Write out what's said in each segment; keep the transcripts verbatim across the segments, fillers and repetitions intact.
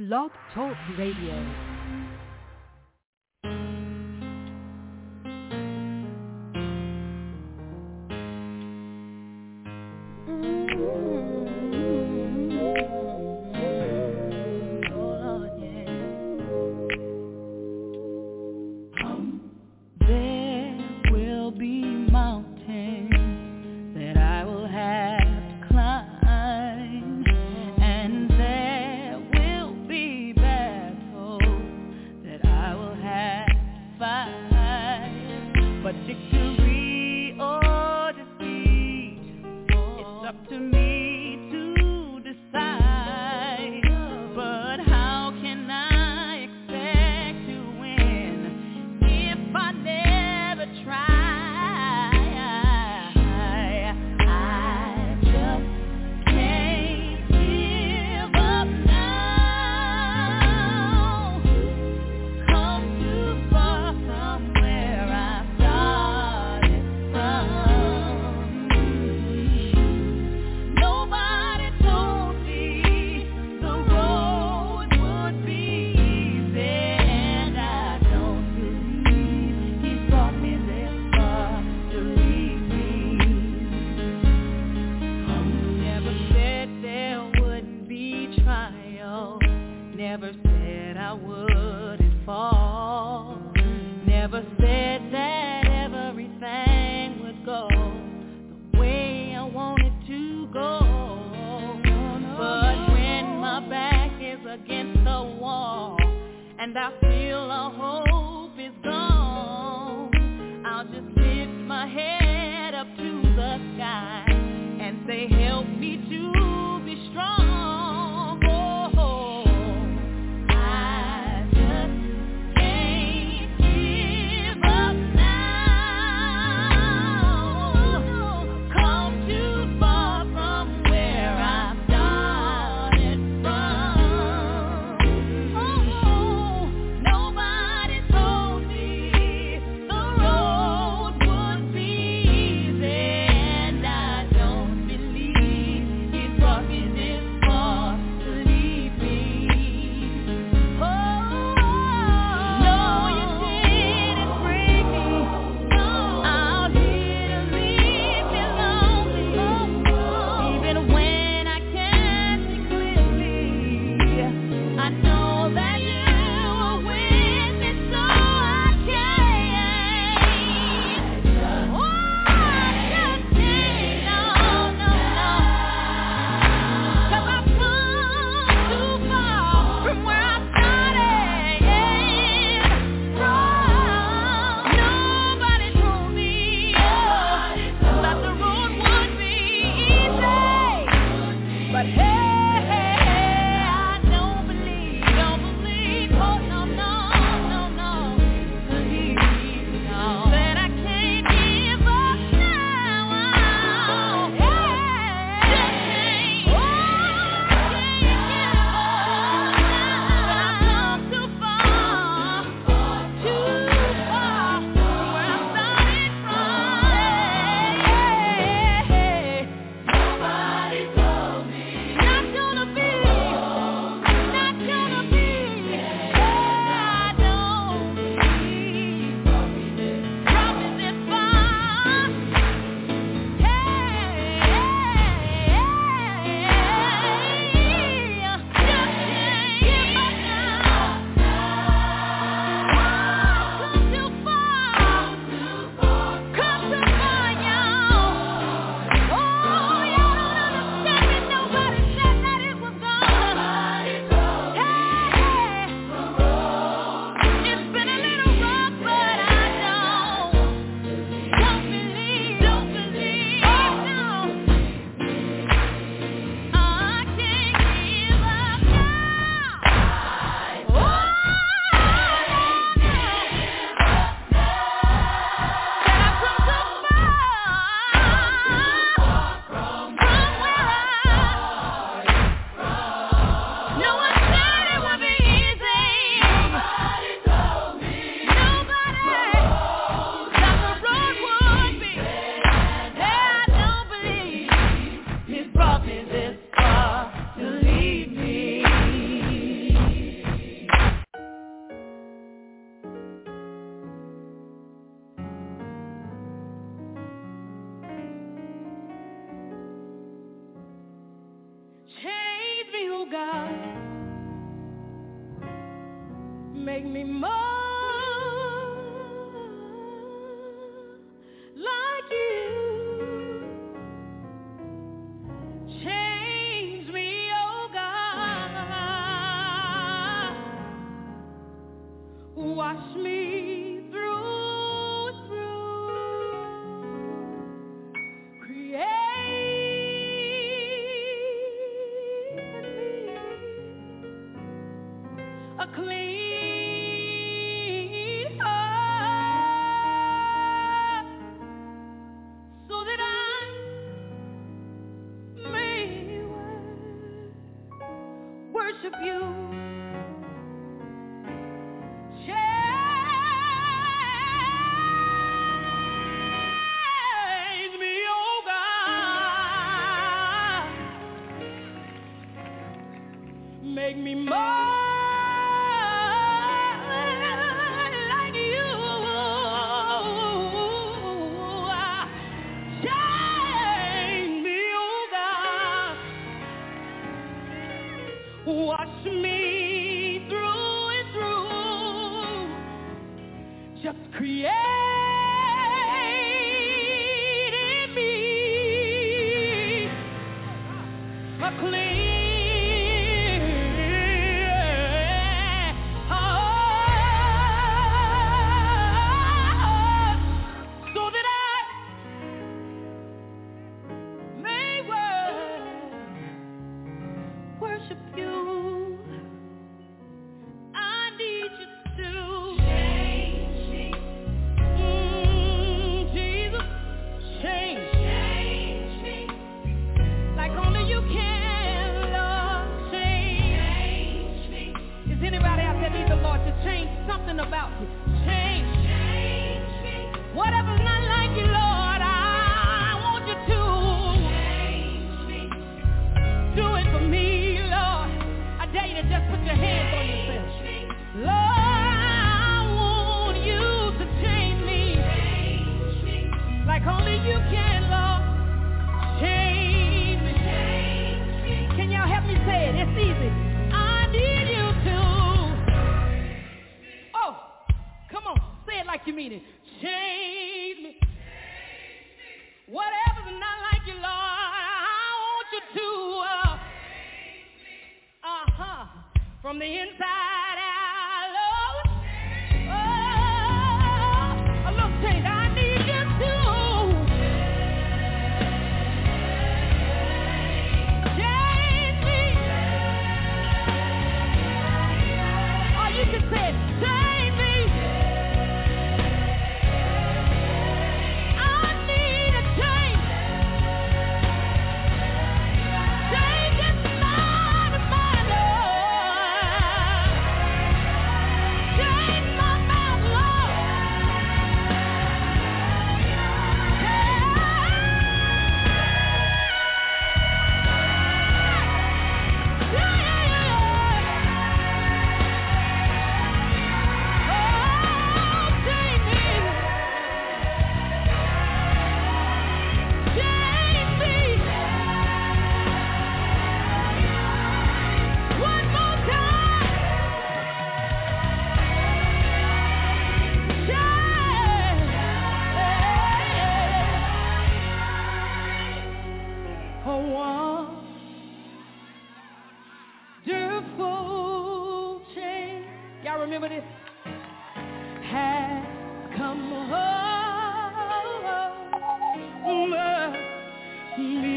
Blog Talk Radio. Be Make me more like you. Change me, oh God. Wash me through and through. Create in me a clean worship you. Change me, oh God. Make me more like you. Change me, oh God. Watch me through and through. Just create in me a clean heart, so that I may worship you. Something about you. Change. Change me. Whatever's not like you, Lord, I want you to. Change me. Do it for me, Lord. I dare you to just put your hands on yourself. Lord, I want you to change me. Change me. Like only you can, Lord. Change me. Change me. Can y'all help me say it? It's easy. I need you to. Come on, say it like you mean it. Change me. Whatever's not like you, Lord, I want you to. Uh, uh-huh. From the inside out, Lord. Oh, a little change. I need you to. Change me. Or you can say it. Change me. Remember this? Has come over me.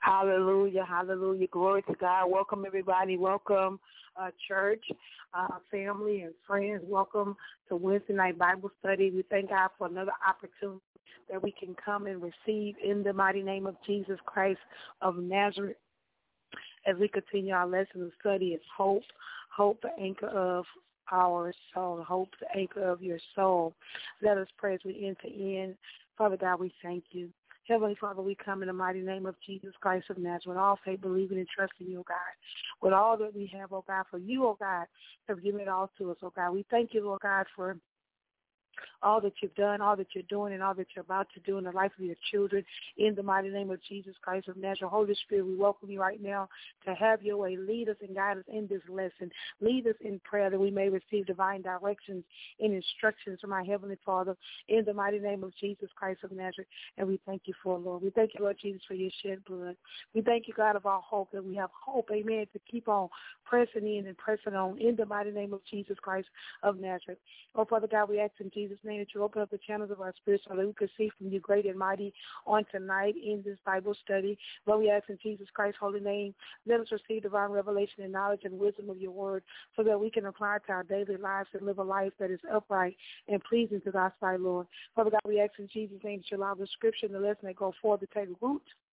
Hallelujah, hallelujah. Glory to God. Welcome, everybody. Welcome, uh, church, uh, family, and friends. Welcome to Wednesday night Bible study. We thank God for another opportunity that we can come and receive in the mighty name of Jesus Christ of Nazareth. As we continue our lesson of study, it's hope, hope, the anchor of our soul, hope, the anchor of your soul. Let us pray as we enter in. Father God, we thank you. Heavenly Father, we come in the mighty name of Jesus Christ of Nazareth, with all faith, believing and trusting you, oh God. With all that we have, oh God, for you, oh God, have given it all to us, oh God. We thank you, Lord God, for all that you've done, all that you're doing, and all that you're about to do in the life of your children. In the mighty name of Jesus Christ of Nazareth, Holy Spirit, we welcome you right now to have your way. Lead us and guide us in this lesson. Lead us in prayer that we may receive divine directions and instructions from our Heavenly Father in the mighty name of Jesus Christ of Nazareth. And we thank you for it, Lord. We thank you, Lord Jesus, for your shed blood. We thank you, God, of our hope, that we have hope, amen, to keep on pressing in and pressing on in the mighty name of Jesus Christ of Nazareth. Oh, Father God, we ask in Jesus' name that you open up the channels of our spirit so that we can see from you great and mighty on tonight in this Bible study. Lord, we ask in Jesus Christ's holy name, let us receive divine revelation and knowledge and wisdom of your word so that we can apply it to our daily lives and live a life that is upright and pleasing to thy sight, Lord. Father God, we ask in Jesus' name that you allow the scripture and the lesson that go forth to take root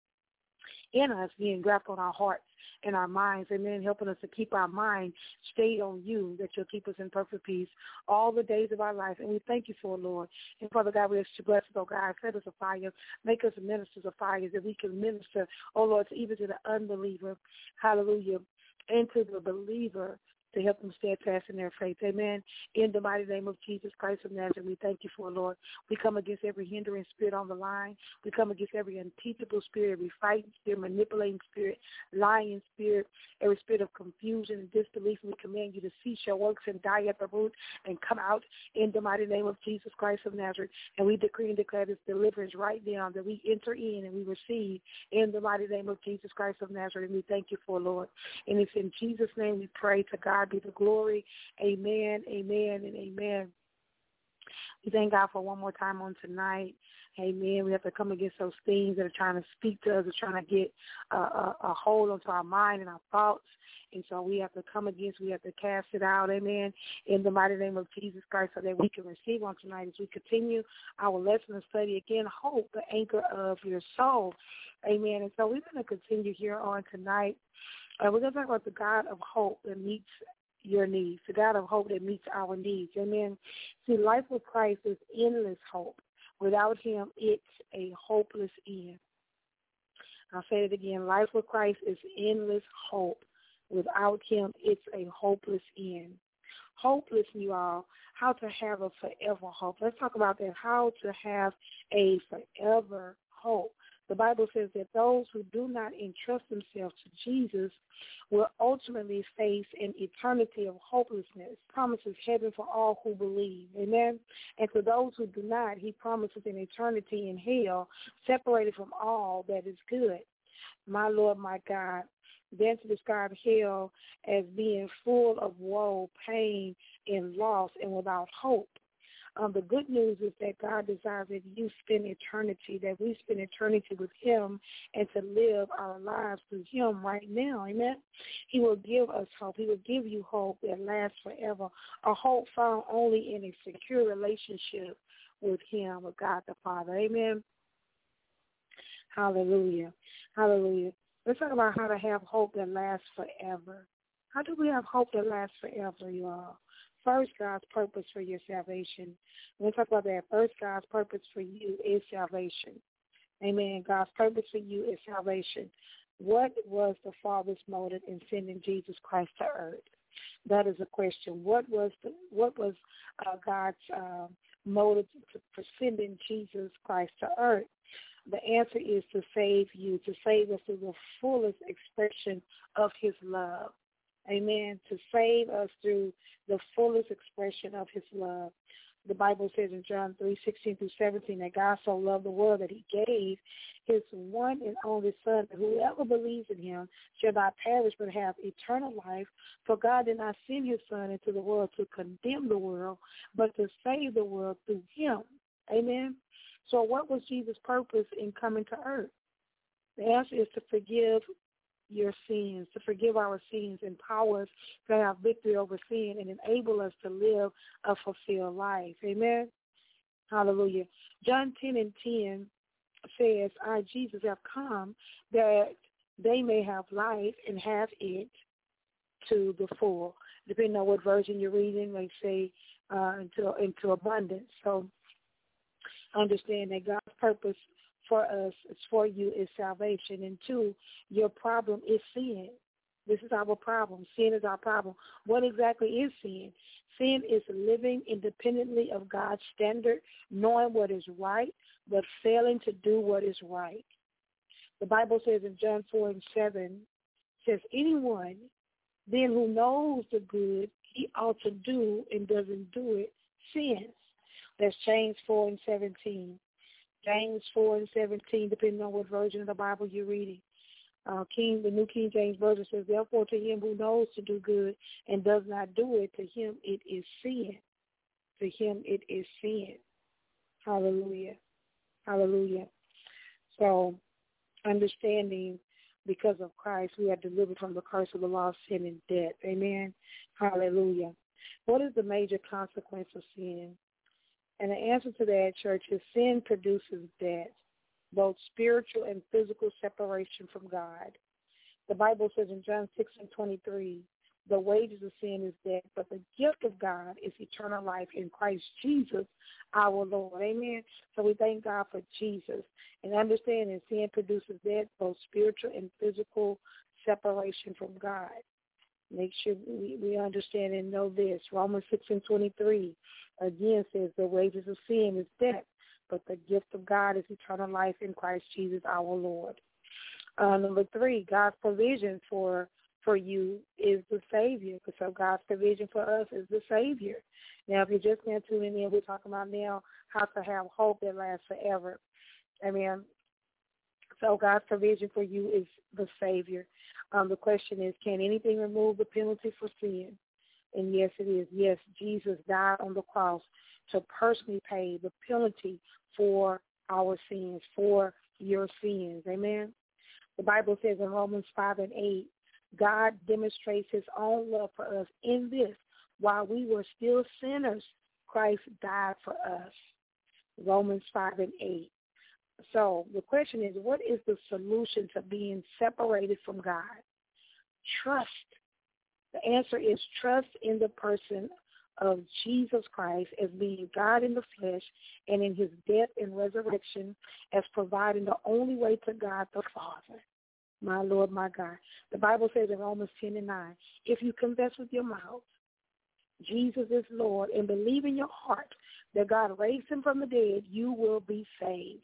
in us, being grafted on our hearts and our minds, and then helping us to keep our mind stayed on you, that you'll keep us in perfect peace all the days of our life. And we thank you for it, Lord. And Father God, we ask you to bless us, oh God, set us afire, make us ministers of fire, that we can minister, oh Lord, even to the unbeliever, hallelujah, and to the believer, to help them stand fast in their faith. Amen. In the mighty name of Jesus Christ of Nazareth, we thank you for it, Lord. We come against every hindering spirit on the line. We come against every unteachable spirit, every fighting spirit, manipulating spirit, lying spirit, every spirit of confusion and disbelief. We command you to cease your works and die at the root and come out in the mighty name of Jesus Christ of Nazareth. And we decree and declare this deliverance right now, that we enter in and we receive in the mighty name of Jesus Christ of Nazareth. And we thank you for it, Lord. And it's in Jesus' name we pray. To God be the glory. Amen, amen, and amen. We thank God for one more time on tonight. Amen. We have to come against those things that are trying to speak to us, are trying to get uh, a, a hold onto our mind and our thoughts. And so we have to come against, we have to cast it out, amen, in the mighty name of Jesus Christ, so that we can receive on tonight as we continue our lesson and study again, hope, the anchor of your soul. Amen. And so we're going to continue here on tonight. Uh, we're going to talk about the God of hope that meets your needs, the God of hope that meets our needs. Amen. See, life with Christ is endless hope. Without him, it's a hopeless end. I'll say it again. Life with Christ is endless hope. Without him, it's a hopeless end. Hopeless, you all, how to have a forever hope. Let's talk about that, how to have a forever hope. The Bible says that those who do not entrust themselves to Jesus will ultimately face an eternity of hopelessness. Promises heaven for all who believe. Amen. And to those who do not, he promises an eternity in hell, separated from all that is good. My Lord, my God. Then to describe hell as being full of woe, pain, and loss, and without hope. Um, the good news is that God desires that you spend eternity, that we spend eternity with him, and to live our lives through him right now. Amen. He will give us hope. He will give you hope that lasts forever, a hope found only in a secure relationship with him, with God the Father. Amen. Hallelujah. Hallelujah. Let's talk about how to have hope that lasts forever. How do we have hope that lasts forever, you all? First, God's purpose for your salvation. When we talk about that, first, God's purpose for you is salvation. Amen. God's purpose for you is salvation. What was the Father's motive in sending Jesus Christ to earth? That is a question. What was the, what was uh, God's uh, motive for sending Jesus Christ to earth? The answer is to save you, to save us through the fullest expression of his love. Amen. To save us through the fullest expression of his love. The Bible says in John three, sixteen through seventeen, that God so loved the world that he gave his one and only Son, that whoever believes in him shall not perish but have eternal life. For God did not send his Son into the world to condemn the world, but to save the world through him. Amen. So what was Jesus' purpose in coming to earth? The answer is to forgive your sins, to forgive our sins, empower us to have victory over sin, and enable us to live a fulfilled life. Amen? Hallelujah. John ten and ten says, I, Jesus, have come that they may have life and have it to the full. Depending on what version you're reading, they say uh, into, into abundance. So understand that God's purpose for us, is for you, is salvation. And two, your problem is sin. This is our problem. Sin is our problem. What exactly is sin? Sin is living independently of God's standard, knowing what is right, but failing to do what is right. The Bible says in John four and seven, says, anyone then who knows the good he ought to do and doesn't do it sins. That's James four and seventeen. James four and seventeen, depending on what version of the Bible you're reading. Uh, King, the New King James Version says, therefore to him who knows to do good and does not do it, to him it is sin. To him it is sin. Hallelujah. Hallelujah. So, understanding because of Christ, we are delivered from the curse of the law of sin and death. Amen. Hallelujah. What is the major consequence of sin? And the answer to that, church, is sin produces death, both spiritual and physical separation from God. The Bible says in John six and twenty-three, the wages of sin is death, but the gift of God is eternal life in Christ Jesus, our Lord. Amen. So we thank God for Jesus. And understand that sin produces death, both spiritual and physical separation from God. Make sure we, we understand and know this. Romans six and twenty-three, again, says the wages of sin is death, but the gift of God is eternal life in Christ Jesus our Lord. Uh, number three, God's provision for for you is the Savior. So God's provision for us is the Savior. Now, if you're just now tuning in, we're talking about now how to have hope that lasts forever. Amen. So God's provision for you is the Savior. Um, the question is, can anything remove the penalty for sin? And yes, it is. Yes, Jesus died on the cross to personally pay the penalty for our sins, for your sins. Amen. The Bible says in Romans five and eight, God demonstrates his own love for us in this. While we were still sinners, Christ died for us. Romans five and eight. So the question is, what is the solution to being separated from God? Trust. The answer is trust in the person of Jesus Christ as being God in the flesh and in his death and resurrection as providing the only way to God the Father. My Lord, my God. The Bible says in Romans ten and nine, if you confess with your mouth Jesus is Lord and believe in your heart that God raised him from the dead, you will be saved.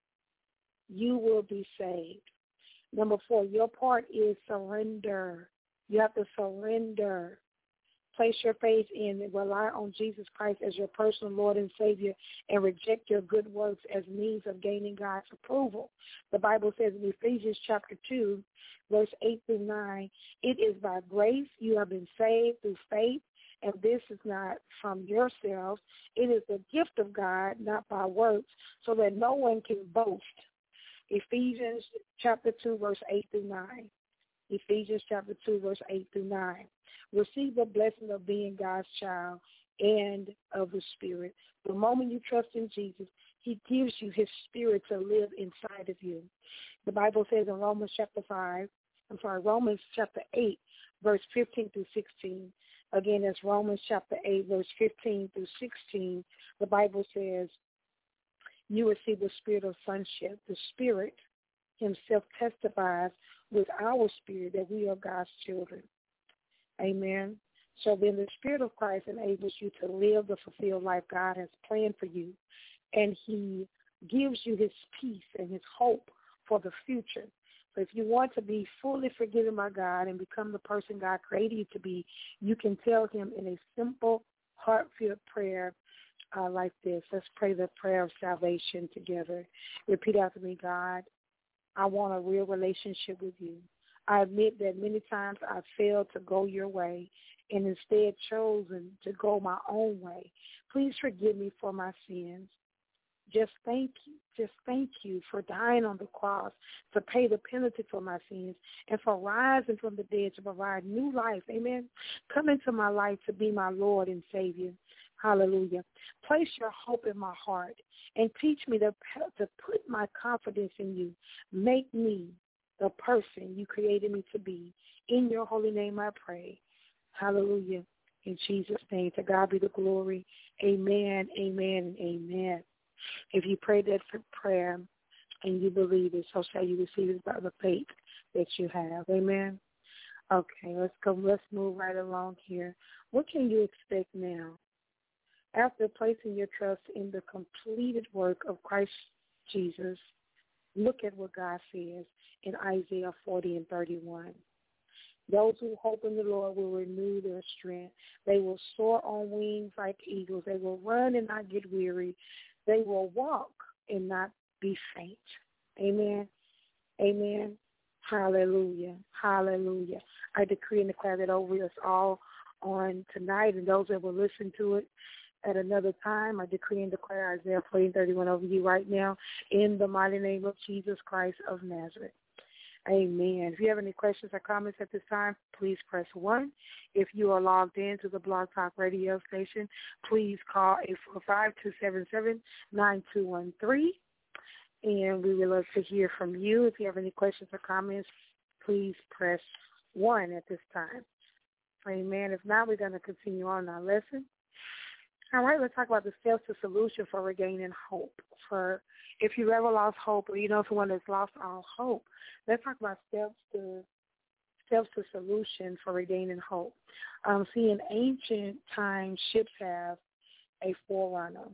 You will be saved. Number four, your part is surrender. You have to surrender. Place your faith in and rely on Jesus Christ as your personal Lord and Savior and reject your good works as means of gaining God's approval. The Bible says in Ephesians chapter two, verse eight through nine, it is by grace you have been saved through faith, and this is not from yourselves. It is the gift of God, not by works, so that no one can boast. Ephesians chapter two, verse eight through nine. Ephesians chapter two, verse eight through nine. Receive the blessing of being God's child and of the Spirit. The moment you trust in Jesus, he gives you his Spirit to live inside of you. The Bible says in Romans chapter five, I'm sorry, Romans chapter eight, verse fifteen through sixteen. Again, that's Romans chapter eight, verse fifteen through sixteen. The Bible says, you receive the spirit of sonship. The Spirit himself testifies with our spirit that we are God's children. Amen. So then the Spirit of Christ enables you to live the fulfilled life God has planned for you, and he gives you his peace and his hope for the future. So if you want to be fully forgiven by God and become the person God created you to be, you can tell him in a simple, heartfelt prayer uh, like this. Let's pray the prayer of salvation together. Repeat after me. God, I want a real relationship with you. I admit that many times I failed to go your way and instead chosen to go my own way. Please forgive me for my sins. just thank you. Just thank you for dying on the cross to pay the penalty for my sins and for rising from the dead to provide new life. Amen. Come into my life to be my Lord and Savior. Hallelujah. Place your hope in my heart and teach me to, to put my confidence in you. Make me the person you created me to be. In your holy name I pray. Hallelujah. In Jesus' name, to God be the glory. Amen, amen, and amen. If you pray that prayer and you believe it, so shall you receive it by the faith that you have. Amen. Okay, let's go. Let's move right along here. What can you expect now? After placing your trust in the completed work of Christ Jesus, look at what God says in Isaiah forty and thirty-one. Those who hope in the Lord will renew their strength. They will soar on wings like eagles. They will run and not get weary. They will walk and not be faint. Amen. Amen. Hallelujah. Hallelujah. I decree and declare that over us all on tonight, and those that will listen to it at another time. I decree and declare Isaiah forty and thirty-one over you right now in the mighty name of Jesus Christ of Nazareth. Amen. If you have any questions or comments at this time, please press one. If you are logged in to the Blog Talk Radio station, please call eight four five, two seven seven, nine two one three. And we would love to hear from you. If you have any questions or comments, please press one at this time. Amen. If not, we're going to continue on our lesson. All right, let's talk about the steps to solution for regaining hope. For if you've ever lost hope, or you know someone that's lost all hope, let's talk about steps to steps to solution for regaining hope. Um, see, in ancient times, ships have a forerunner,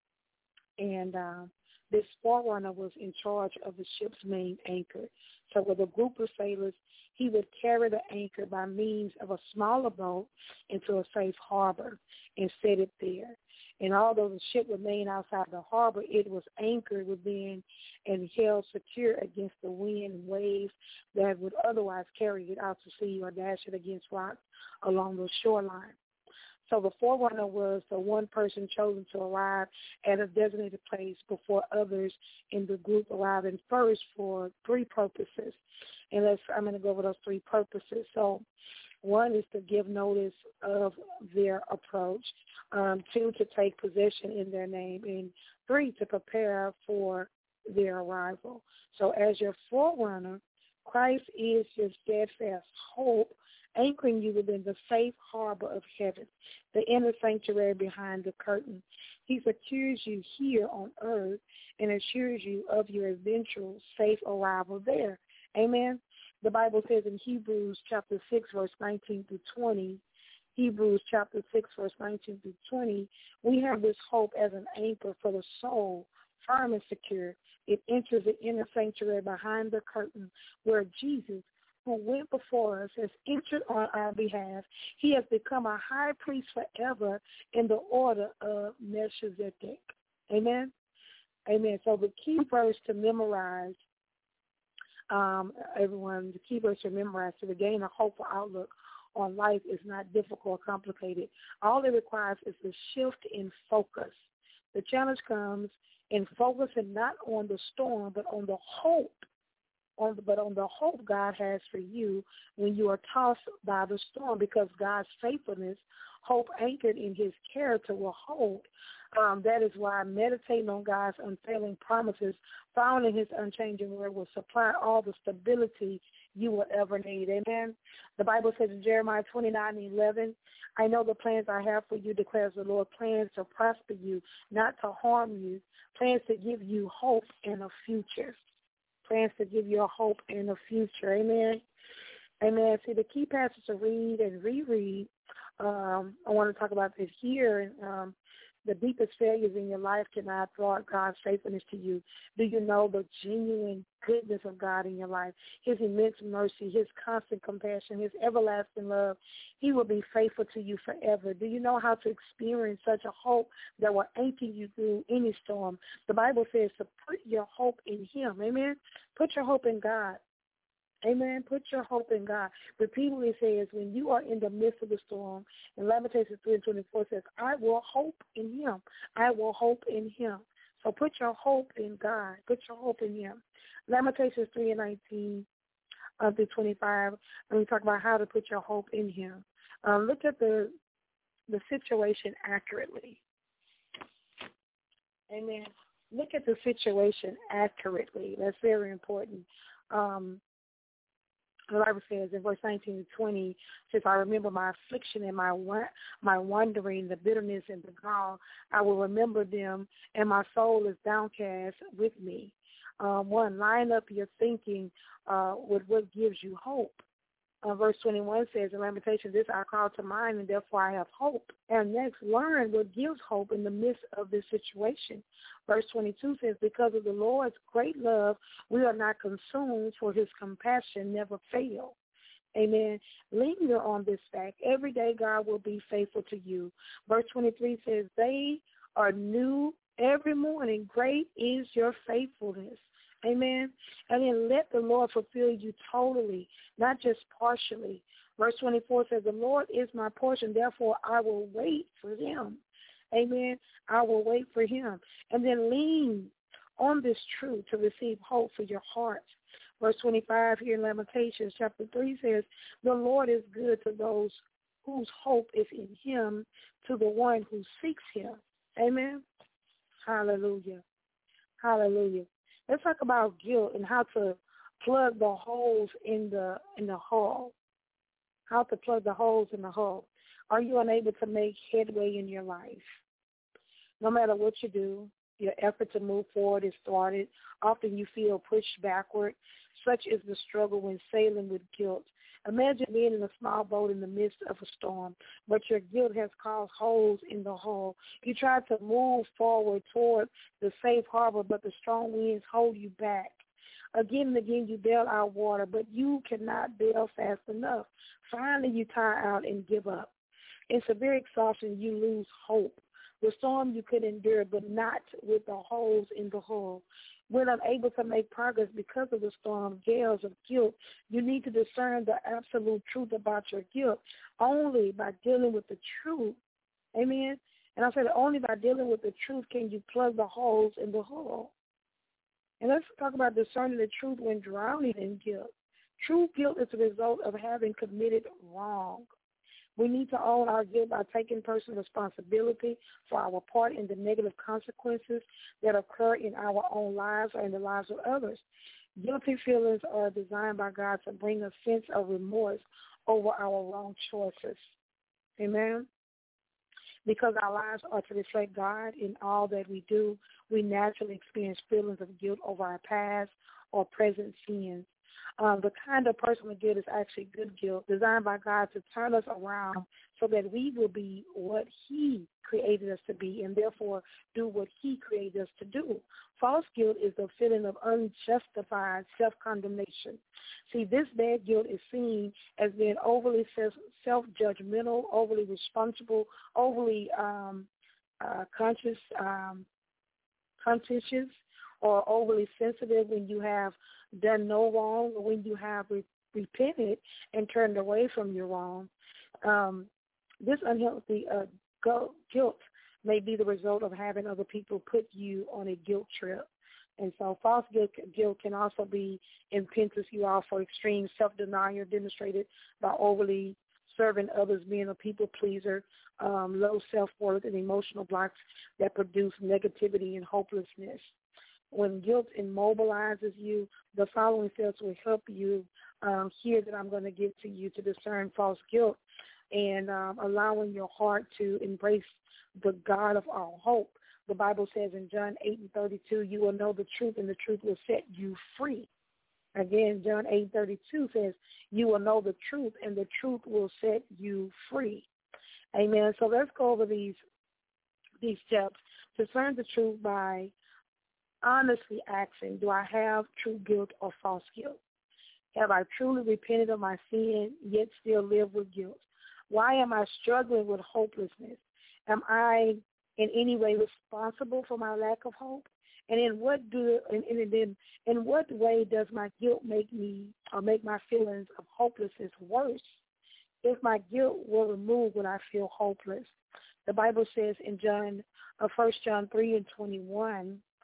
and uh, this forerunner was in charge of the ship's main anchor. So with a group of sailors, he would carry the anchor by means of a smaller boat into a safe harbor and set it there. And although the ship remained outside the harbor, it was anchored within and held secure against the wind and waves that would otherwise carry it out to sea or dash it against rocks along the shoreline. So the forerunner was the one person chosen to arrive at a designated place before others in the group arriving first for three purposes. And let's, I'm going to go over those three purposes. So one is to give notice of their approach, um, two, to take possession in their name, and three, to prepare for their arrival. So as your forerunner, Christ is your steadfast hope, anchoring you within the safe harbor of heaven, the inner sanctuary behind the curtain. He secures you here on earth and assures you of your eventual safe arrival there. Amen. The Bible says in Hebrews chapter six, verse nineteen through twenty, Hebrews chapter six, verse nineteen through twenty, we have this hope as an anchor for the soul, firm and secure. It enters the inner sanctuary behind the curtain where Jesus, who went before us, has entered on our behalf. He has become a high priest forever in the order of Melchizedek. Amen? Amen. So the key verse to memorize, um, everyone, the key verse to memorize to regain a hopeful outlook on life is not difficult or complicated. All it requires is a shift in focus. The challenge comes in focusing not on the storm, but on the hope. On the, but on the hope God has for you when you are tossed by the storm, because God's faithfulness, hope anchored in his character, will hold. Um, that is why meditating on God's unfailing promises found in his unchanging word will supply all the stability you will ever need. Amen. The Bible says in Jeremiah twenty-nine and eleven, I know the plans I have for you, declares the Lord, plans to prosper you, not to harm you, plans to give you hope and a future. Plans to give you a hope and a future. Amen. Amen. See, the key passage to read and reread, um, I want to talk about this here. Um, the deepest failures in your life cannot thwart God's faithfulness to you. Do you know the genuine goodness of God in your life, his immense mercy, his constant compassion, his everlasting love? He will be faithful to you forever. Do you know how to experience such a hope that will anchor you through any storm? The Bible says to put your hope in him. Amen. Put your hope in God. Amen. Put your hope in God. Repeatedly says, when you are in the midst of the storm, and Lamentations three and twenty-four says, I will hope in him. I will hope in him. So put your hope in God. Put your hope in him. Lamentations three and nineteen uh, through twenty-five, and we talk about how to put your hope in him. Um, look at the the situation accurately. Amen. Look at the situation accurately. That's very important. Um, the Bible says in verse nineteen to twenty, says, I remember my affliction and my my wandering, the bitterness and the gall. I will remember them, and my soul is downcast with me. Um, one, line up your thinking uh, with what gives you hope. Uh, verse twenty-one says in Lamentations, this I call to mind, and therefore I have hope. And next, learn what gives hope in the midst of this situation. Verse twenty-two says, because of the Lord's great love, we are not consumed, for his compassion never fail. Amen. Linger on this fact. Every day God will be faithful to you. Verse twenty-three says, they are new every morning. Great is your faithfulness. Amen. And then let the Lord fulfill you totally, not just partially. Verse twenty-four says, the Lord is my portion, therefore I will wait for him. Amen. I will wait for him. And then lean on this truth to receive hope for your heart. Verse twenty-five here in Lamentations chapter three says, the Lord is good to those whose hope is in him, to the one who seeks him. Amen. Hallelujah. Hallelujah. Let's talk about guilt and how to plug the holes in the in the hull. How to plug the holes in the hull. Are you unable to make headway in your life? No matter what you do, your effort to move forward is thwarted. Often you feel pushed backward. Such is the struggle when sailing with guilt. Imagine being in a small boat in the midst of a storm, but your guilt has caused holes in the hull. You try to move forward toward the safe harbor, but the strong winds hold you back. Again and again you bail out water, but you cannot bail fast enough. Finally you tire out and give up. In severe exhaustion, you lose hope. The storm you could endure, but not with the holes in the hull. When unable to make progress because of the storm, gales of guilt, you need to discern the absolute truth about your guilt only by dealing with the truth. Amen? And I said only by dealing with the truth can you plug the holes in the hull. And let's talk about discerning the truth when drowning in guilt. True guilt is a result of having committed wrong. We need to own our guilt by taking personal responsibility for our part in the negative consequences that occur in our own lives or in the lives of others. Guilty feelings are designed by God to bring a sense of remorse over our wrong choices. Amen? Because our lives are to reflect God in all that we do, we naturally experience feelings of guilt over our past or present sins. Um, the kind of personal guilt is actually good guilt, designed by God to turn us around so that we will be what he created us to be and therefore do what he created us to do. False guilt is the feeling of unjustified self-condemnation. See, this bad guilt is seen as being overly self-judgmental, overly responsible, overly um, uh, conscious, um, conscientious, or overly sensitive when you have done no wrong, or when you have re- repented and turned away from your wrong. Um, this unhealthy uh, go- guilt may be the result of having other people put you on a guilt trip. And so false guilt, guilt can also be impetus you are for extreme self-denial demonstrated by overly serving others, being a people pleaser, um, low self-worth, and emotional blocks that produce negativity and hopelessness. When guilt immobilizes you, the following steps will help you um, here that I'm going to give to you to discern false guilt and um, allowing your heart to embrace the God of all hope. The Bible says in John eight and thirty-two, you will know the truth and the truth will set you free. Again, John eight and thirty-two says, you will know the truth and the truth will set you free. Amen. So let's go over these, these steps. Discern the truth by honestly asking, do I have true guilt or false guilt? Have I truly repented of my sin, yet still live with guilt? Why am I struggling with hopelessness? Am I in any way responsible for my lack of hope? And in what do and, and then in what way does my guilt make me or make my feelings of hopelessness worse? If my guilt will remove when I feel hopeless. The Bible says in John, uh, First John three and twenty-one,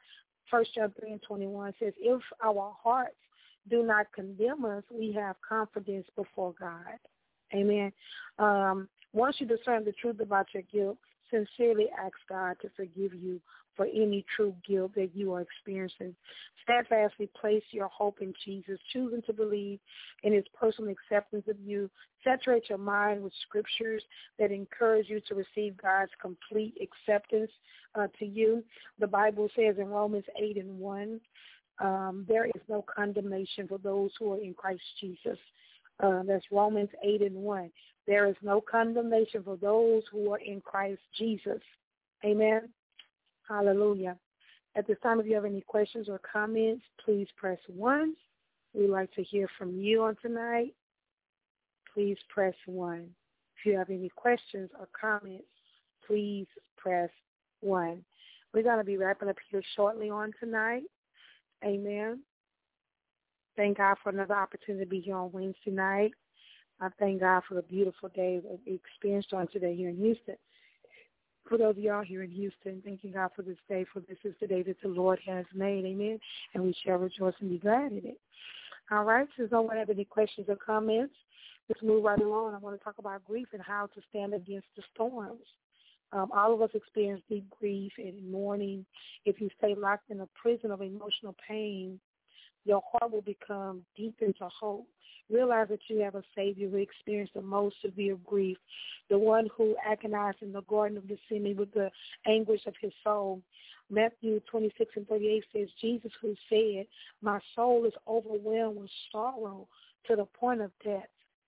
First John three and twenty-one says, if our hearts do not condemn us, we have confidence before God. Amen. Um, once you discern the truth about your guilt, sincerely ask God to forgive you for any true guilt that you are experiencing. Steadfastly place your hope in Jesus, choosing to believe in his personal acceptance of you. Saturate your mind with scriptures that encourage you to receive God's complete acceptance uh, to you. The Bible says in Romans eight and one, um, there is no condemnation for those who are in Christ Jesus. Uh, that's Romans eight and one. There is no condemnation for those who are in Christ Jesus. Amen. Hallelujah. At this time, if you have any questions or comments, please press one. We'd like to hear from you on tonight. Please press one. If you have any questions or comments, please press one. We're going to be wrapping up here shortly on tonight. Amen. Thank God for another opportunity to be here on Wednesday night. I thank God for the beautiful day that we experienced on today here in Houston. For those of y'all here in Houston, thanking God for this day, for this is the day that the Lord has made, amen, and we shall rejoice and be glad in it. All right, so if no one have any questions or comments, let's move right along. I want to talk about grief and how to stand against the storms. Um, all of us experience deep grief and mourning. If you stay locked in a prison of emotional pain, your heart will become deep into hope. Realize that you have a Savior who experienced the most severe grief, the one who agonized in the Garden of Gethsemane with the anguish of his soul. Matthew twenty-six and thirty-eight says, Jesus who said, my soul is overwhelmed with sorrow to the point of death.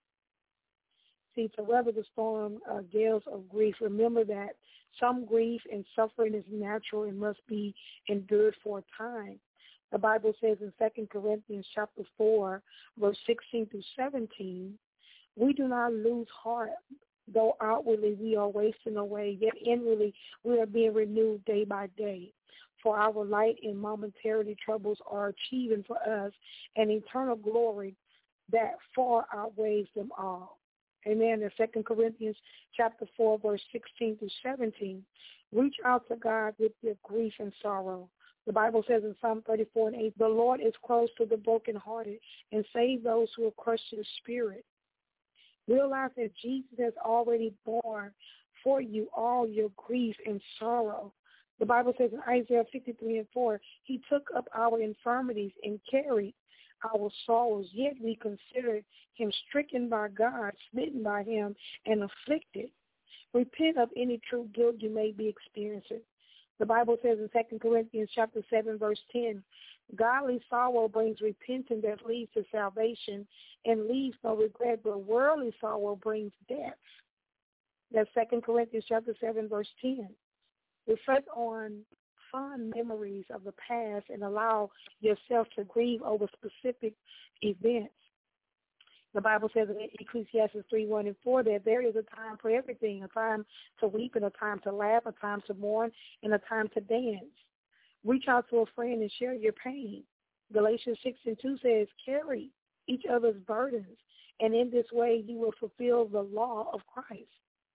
See, to weather the storm, uh, gales of grief, remember that some grief and suffering is natural and must be endured for a time. The Bible says in Second Corinthians chapter four, verse sixteen through seventeen, we do not lose heart, though outwardly we are wasting away, yet inwardly we are being renewed day by day. For our light and momentary troubles are achieving for us an eternal glory that far outweighs them all. Amen. In Second Corinthians chapter four, verse sixteen through seventeen, reach out to God with your grief and sorrow. The Bible says in Psalm thirty-four and eight, the Lord is close to the brokenhearted and save those who are crushed in spirit. Realize that Jesus has already borne for you all your grief and sorrow. The Bible says in Isaiah fifty-three and four, he took up our infirmities and carried our sorrows, yet we consider him stricken by God, smitten by him, and afflicted. Repent of any true guilt you may be experiencing. The Bible says in Second Corinthians chapter seven, verse ten, godly sorrow brings repentance that leads to salvation and leaves no regret, but worldly sorrow brings death. That's Second Corinthians chapter seven, verse ten. Reflect on fond memories of the past and allow yourself to grieve over specific events. The Bible says in Ecclesiastes three, one and four that there is a time for everything, a time to weep and a time to laugh, a time to mourn and a time to dance. Reach out to a friend and share your pain. Galatians six and two says, carry each other's burdens, and in this way you will fulfill the law of Christ.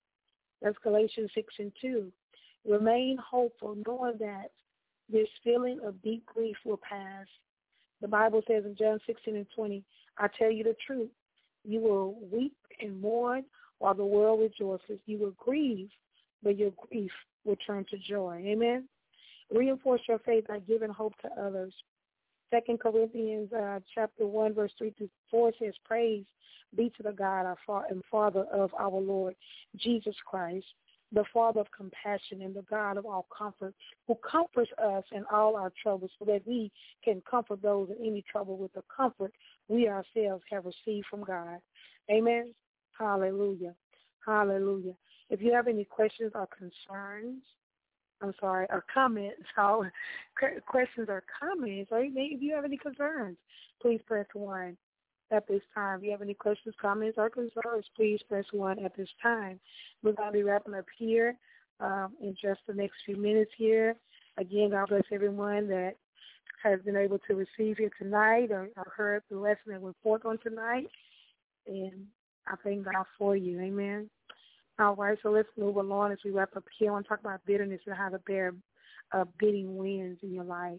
That's Galatians six and two. Remain hopeful, knowing that this feeling of deep grief will pass. The Bible says in John sixteen and twenty, I tell you the truth. You will weep and mourn while the world rejoices. You will grieve, but your grief will turn to joy. Amen? Reinforce your faith by giving hope to others. Second Corinthians uh, chapter one, verse three through four says, praise be to the God our Father and Father of our Lord Jesus Christ, the Father of compassion and the God of all comfort, who comforts us in all our troubles so that we can comfort those in any trouble with the comfort we ourselves have received from God. Amen. Hallelujah. Hallelujah. If you have any questions or concerns, I'm sorry, or comments, or questions or comments, or if you have any concerns, please press one at this time. If you have any questions, comments, or concerns, please press one at this time. We're going to be wrapping up here um, in just the next few minutes here. Again, God bless everyone that has been able to receive here tonight or, or heard the lesson that went forth on tonight. And I thank God for you. Amen. All right, so let's move along as we wrap up here. I want to talk about bitterness and how to bear uh, bidding winds in your life.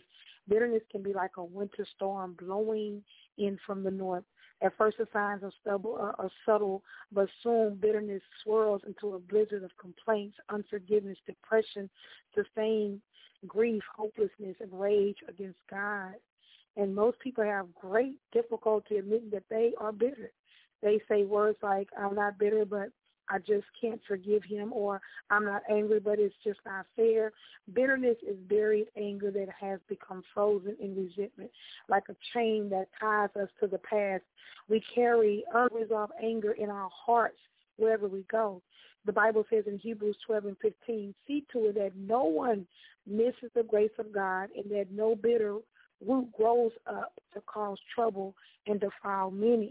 Bitterness can be like a winter storm blowing in from the north. At first, the signs of stubble are, are subtle, but soon bitterness swirls into a blizzard of complaints, unforgiveness, depression, sustained grief, hopelessness, and rage against God. And most people have great difficulty admitting that they are bitter. They say words like, I'm not bitter, but I just can't forgive him, or I'm not angry, but it's just not fair. Bitterness is buried anger that has become frozen in resentment, like a chain that ties us to the past. We carry unresolved anger in our hearts wherever we go. The Bible says in Hebrews twelve and fifteen, see to it that no one misses the grace of God and that no bitter root grows up to cause trouble and defile many.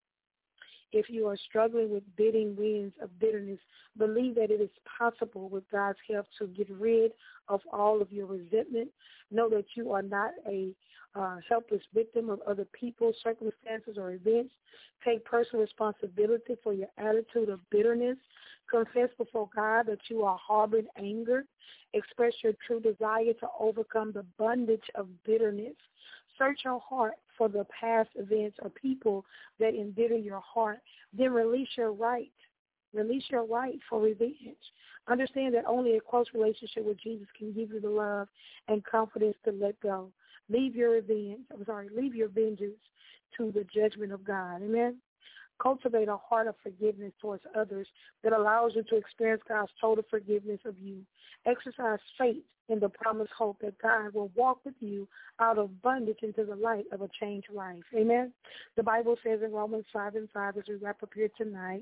If you are struggling with bidding winds of bitterness, believe that it is possible with God's help to get rid of all of your resentment. Know that you are not a uh, helpless victim of other people's circumstances or events. Take personal responsibility for your attitude of bitterness. Confess before God that you are harboring anger. Express your true desire to overcome the bondage of bitterness. Search your heart for the past events or people that embitter your heart. Then release your right. Release your right for revenge. Understand that only a close relationship with Jesus can give you the love and confidence to let go. Leave your revenge. I'm sorry. Leave your vengeance to the judgment of God. Amen. Cultivate a heart of forgiveness towards others that allows you to experience God's total forgiveness of you. Exercise faith in the promised hope that God will walk with you out of bondage into the light of a changed life. Amen. The Bible says in Romans five and five, as we wrap up here tonight,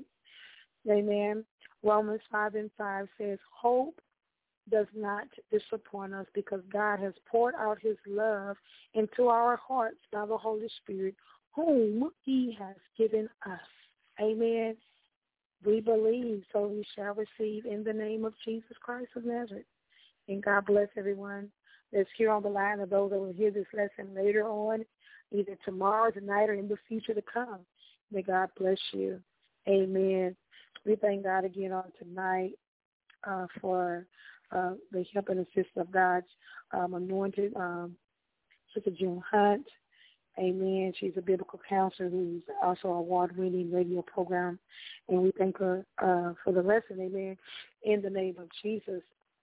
amen, Romans five and five says, hope does not disappoint us because God has poured out his love into our hearts by the Holy Spirit, whom he has given us. Amen. We believe, so we shall receive in the name of Jesus Christ of Nazareth. And God bless everyone that's here on the line, and those that will hear this lesson later on, either tomorrow, tonight, or in the future to come. May God bless you. Amen. We thank God again on tonight uh, for uh, the help and assistance of God's um, anointed um, Sister June Hunt. Amen. She's a biblical counselor who's also an award-winning radio program. And we thank her uh, for the lesson, amen, in the name of Jesus.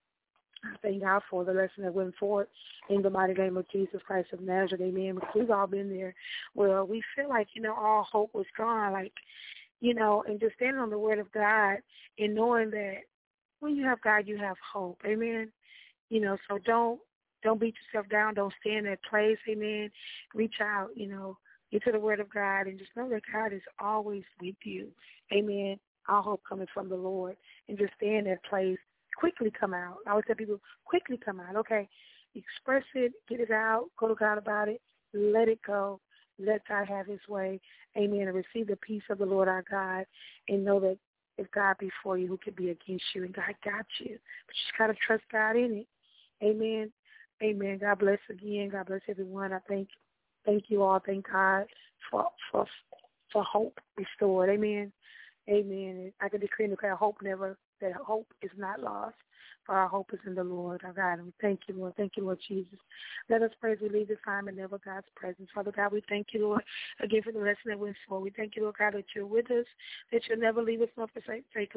I thank God for the lesson that went forth in the mighty name of Jesus Christ of Nazareth, amen. Because we've all been there where we feel like, you know, all hope was gone, like, you know, and just standing on the word of God and knowing that when you have God, you have hope, amen. You know, so don't, Don't beat yourself down. Don't stay in that place. Amen. Reach out, you know, into the word of God and just know that God is always with you. Amen. Our hope coming from the Lord. And just stay in that place. Quickly come out. I always tell people, quickly come out. Okay. Express it. Get it out. Go to God about it. Let it go. Let God have his way. Amen. And receive the peace of the Lord our God. And know that if God be for you, who can be against you? And God got you. But you just got to trust God in it. Amen. Amen. God bless again. God bless everyone. I thank thank you all. Thank God for for for hope restored. Amen. Amen. I can decree and declare hope never, that hope is not lost, for our hope is in the Lord, our God. And we thank you, Lord. Thank you, Lord Jesus. Let us pray as we leave this time and never God's presence. Father God, we thank you, Lord, again for the lesson that went forward. We thank you, Lord God, that you're with us, that you'll never leave us nor forsake us.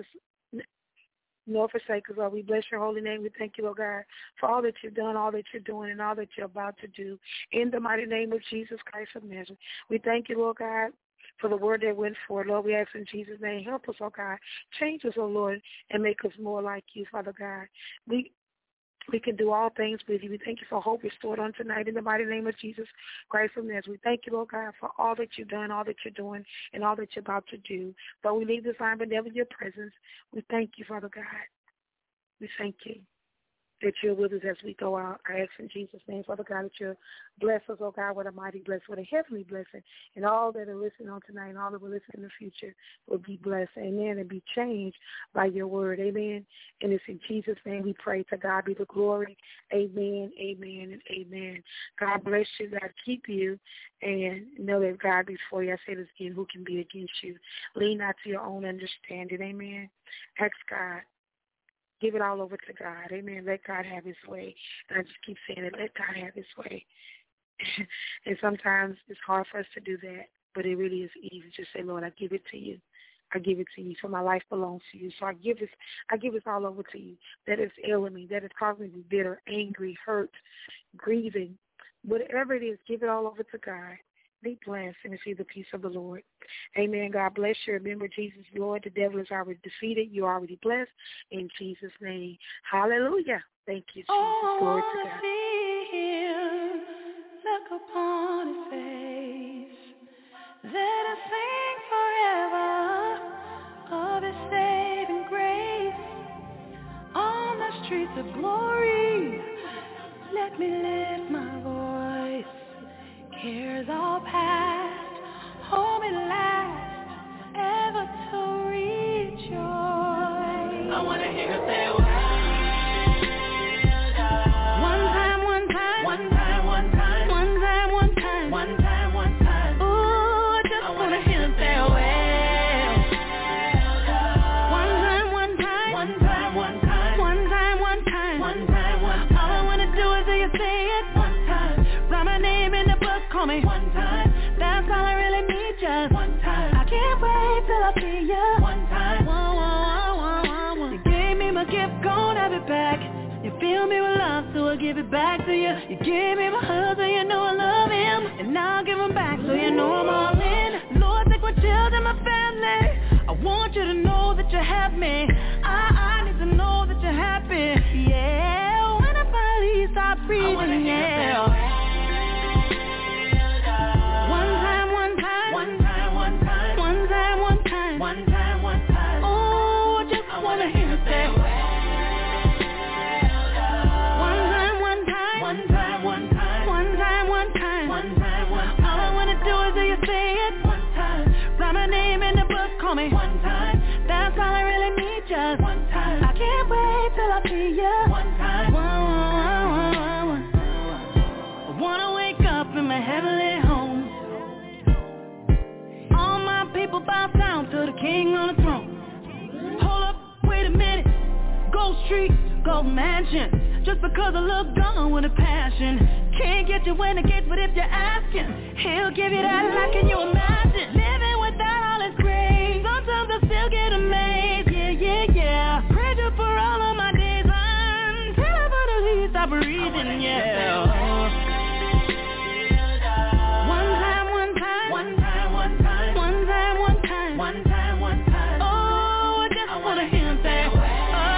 Nor forsake us, Lord. We bless your holy name. We thank you, Lord God, for all that you've done, all that you're doing, and all that you're about to do. In the mighty name of Jesus Christ of Nazareth, we thank you, Lord God, for the word that went forward. Lord, we ask in Jesus' name, help us, oh God. Change us, oh Lord, and make us more like you, Father God. We We can do all things with you. We thank you for hope restored on tonight in the mighty name of Jesus Christ of Nazareth. We thank you, Lord God, for all that you've done, all that you're doing, and all that you're about to do. Though we leave this line, but never your presence, we thank you, Father God. We thank you that you're with us as we go out. I ask in Jesus' name, Father God, that you'll bless us, oh God, with a mighty blessing, with a heavenly blessing. And all that are listening on tonight and all that will listen in the future will be blessed, amen, and be changed by your word, amen. And it's in Jesus' name we pray. To God be the glory, amen, amen, and amen. God bless you. God keep you. And know that God be for you. I say this again, who can be against you? Lean not to your own understanding, amen. Ask God. Give it all over to God. Amen. Let God have his way. And I just keep saying it. Let God have his way. And sometimes it's hard for us to do that, but it really is easy to say, Lord, I give it to you. I give it to you, so my life belongs to you. So I give this, I give this all over to you. That is ailing me, that is causing me to be bitter, angry, hurt, grieving. Whatever it is, give it all over to God. Be blessed and receive the peace of the Lord. Amen. God bless you. Remember, Jesus, Lord, the devil is already defeated. You're already blessed. In Jesus' name. Hallelujah. Thank you, Jesus. Oh, Glory to God. See him, look upon his face. Let us sing forever of his saving grace. On the streets of glory, let me lift my voice. Cares all past, hold me last, ever to rejoice. I want to hear her say, well, one time, one time, one time, one time, one time, one time, one time, one time. Ooh, I just want to hear her say, well, one time, one time, one time, one time, one time, one time, one time, one time. All I want to do is hear you say it one time. Write my name in the book, call me one time. That's all I really need, just one time. I can't wait till I see you one time. Whoa, whoa, whoa, whoa, whoa. You gave me my gift, gon' have it back. You fill me with love, so I give it back to you. You gave me my husband, you know I love him. And now I'll give him back, so you know I'm all in. Lord, take my children, my family. I want you to know that you have me. I, I need to know that you're happy. Yeah, when I finally stop breathing, yeah. One time, one time. Oh, I just I wanna hear you say one time, one time, one time, one time, one time, one time, one time, one time. All I wanna do is hear you say it one time. Write my name in the book, call me one time. That's all I really need, just one time. I can't wait till I see you one time. One, one, one, one. I wanna wake up in my heavenly home. All my people bow down to the King on the throne. Hold up, wait a minute. Gold Street, Gold Mansion. Just because I look gone with a passion. Can't get you in the gates, but if you're asking, he'll give you that life, can you imagine? Living without all his grace. Sometimes I still get amazed. Yeah, yeah, yeah. Praise you for all of my days until I finally stop breathing, yeah. One time, one time. Oh, I just I wanna hear him say, oh,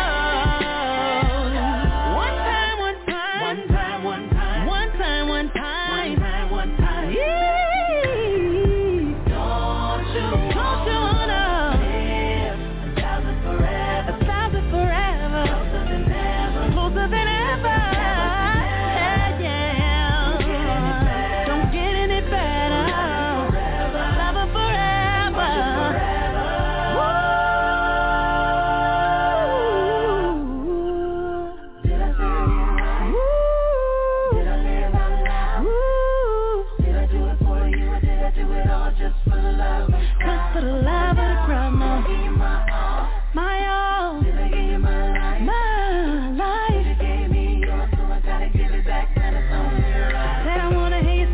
one time, one time, one time, one time, one time, one time, one time, one time. Yeah. Don't you, don't you wanna live a thousand forever, a thousand forever, closer than ever, closer than ever. Yeah, yeah. Don't get any better. Love forever.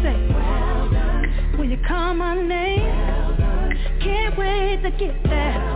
Call my name, can't wait to get there.